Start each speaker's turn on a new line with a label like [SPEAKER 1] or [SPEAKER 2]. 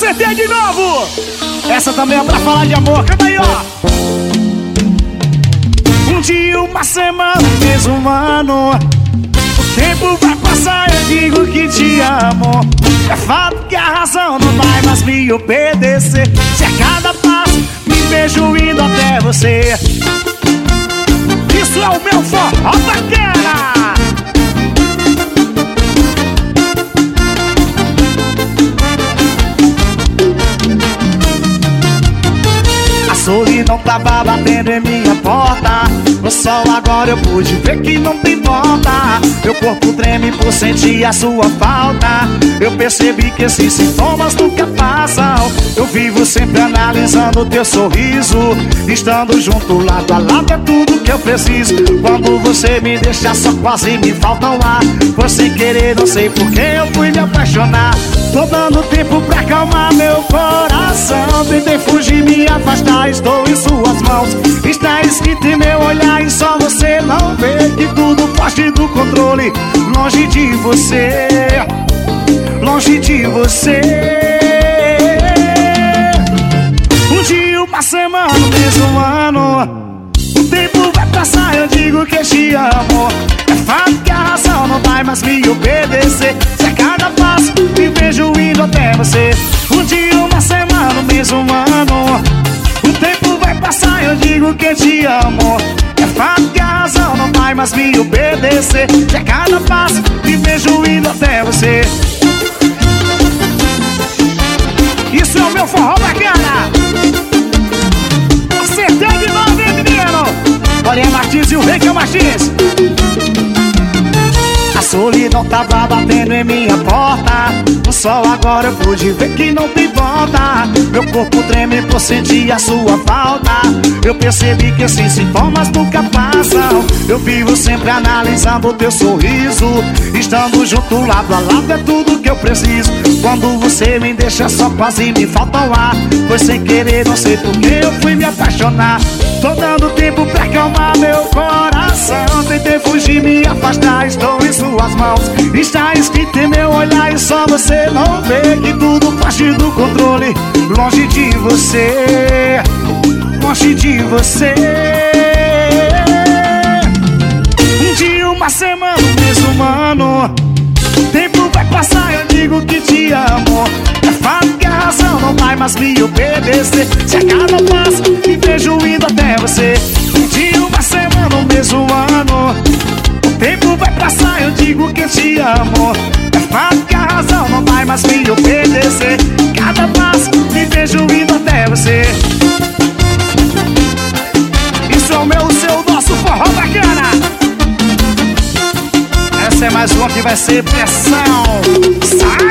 [SPEAKER 1] Acertei de novo! Essa também é pra falar de amor, canta aí, ó. Um dia, uma semana, um mês, um ano. O tempo vai passar, eu digo que te amo. É fato que a razão não vai mais me obedecer. Se a cada passo me vejo indo até você. Isso é o meu forró bacana. A solidão tava batendo em minha porta. No sol agora eu pude ver que não tem volta. Meu corpo treme por sentir a sua falta. Eu percebi que esses sintomas nunca passam. Eu vivo sempre analisando o teu sorriso. Estando junto lado a lado é tudo que eu preciso. Quando você me deixa só quase me falta um ar. Foi sem querer, não sei por que eu fui me apaixonar. Tô dando tempo pra acalmar meu coração. Tentei fugir, me afastar, estou em suas mãos. Está escrito em meu olhar e só você não vê que tudo foge do controle. Longe de você, longe de você. Um dia, uma semana, um mês, um ano. O tempo vai passar, eu digo que te amo. É fato que a razão não vai mais me obedecer. Se a cada passo me vejo indo até você. Um dia, uma semana, um mês, um ano. O tempo vai passar, eu digo que te amo. É fato que a razão não vai mais me obedecer. Se a cada passo me vejo indo até você. Isso é o meu forró bacana. Acertei de novo, hein, menino? Olha a Martins e o Rei que é o Martins. A solidão tava batendo em minha porta. No sol agora eu pude ver que não tem volta. Meu corpo treme por sentir a sua falta. Eu percebi que esses sintomas nunca passam. Eu vivo sempre analisando o teu sorriso. Estando junto lado a lado é tudo que eu preciso. Quando você me deixa só quase me falta o ar. Foi sem querer, não sei por que eu fui me apaixonar. Tô dando tempo pra acalmar meu coração. Tentei fugir, me afastar, estou em suas mãos. Está escrito em meu olhar e só você não vê que tudo foge do controle. Longe de você, longe de você. Um dia, uma semana, um mês, um ano. O tempo vai passar, eu digo que te amo. É fato que a razão não vai mais me obedecer. Se a cada passo me vejo indo até você. Um dia, uma semana, um mês, um ano. O tempo vai passar, eu digo que te amo. É fato que a razão não vai mais me obedecer. Cada passo me vejo indo até você. Isso é o meu, o seu, nosso forró bacana. Essa é mais uma que vai ser pressão. Sai!